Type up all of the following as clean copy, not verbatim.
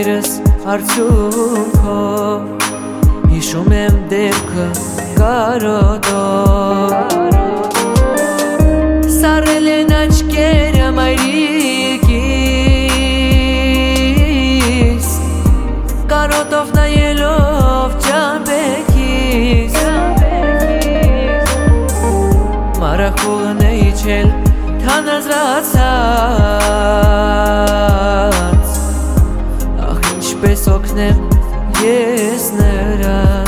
ջանքերս արդյունքով հիշում եմ դեպքը կարոտով սառել են աչքերը մայրիկիս կարոտով նայելով ճամպեքիս մարախուղն է իջել թանազրացած ախ ինչպես օգնեմ ես նրանց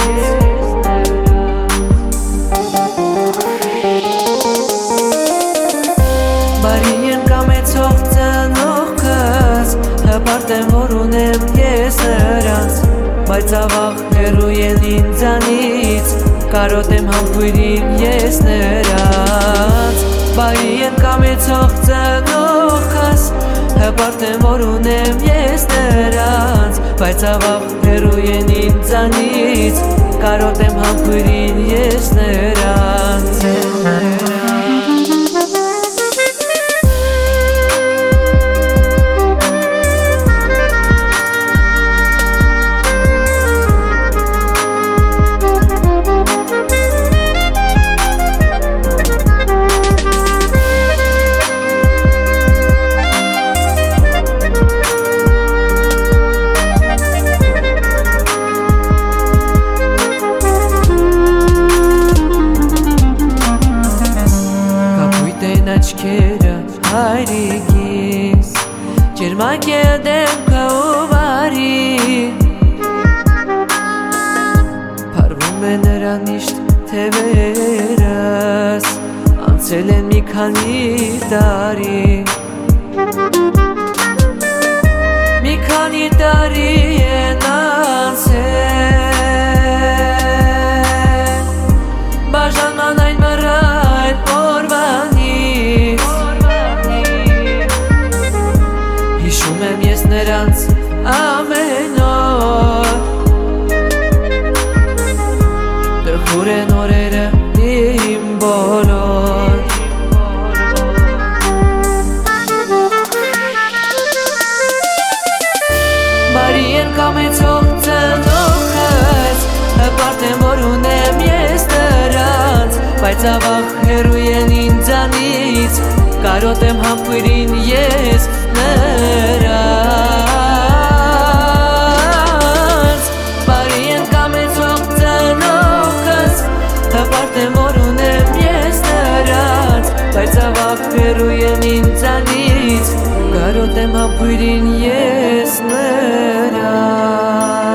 բարի են կամեցող ծնողքս հպարտ եմ որ ունեմ ես նրանց բայց ավաղ հեռու են ինձանից կարոտեմ համբույրին ես նրանց բարի են կամեցող ծնողքս հպարտ եմ որ ունեմ ես նրանց բայց ավաղ հեռու են ինձանից կարոտեմ համբույրին ես նրանց աչքերը հայրիկիս ջերմակ է դեմքը ու բարի փարվում է նրա միշտ թևերս անցել են մի քանի տարի մի քանի տարի են անցել բաժանման այն մռայլ օրվան հիշում եմ ես նրանց ամեն օր տխուր են օրերը իմ բոլոր բարի են կամեցող ծնողքս հպարտ եմ որ ունեմ ես նրանց բայց ավաղ հեռու են ինձանից կարոտեմ համբույրին ես նրանց բարի են կամեցող ծնողքս հպարտ եմ որ ունեմ ես նրանց բայց ավաղ հեռու են ինձանից կարոտեմ համբույրին ես նրանց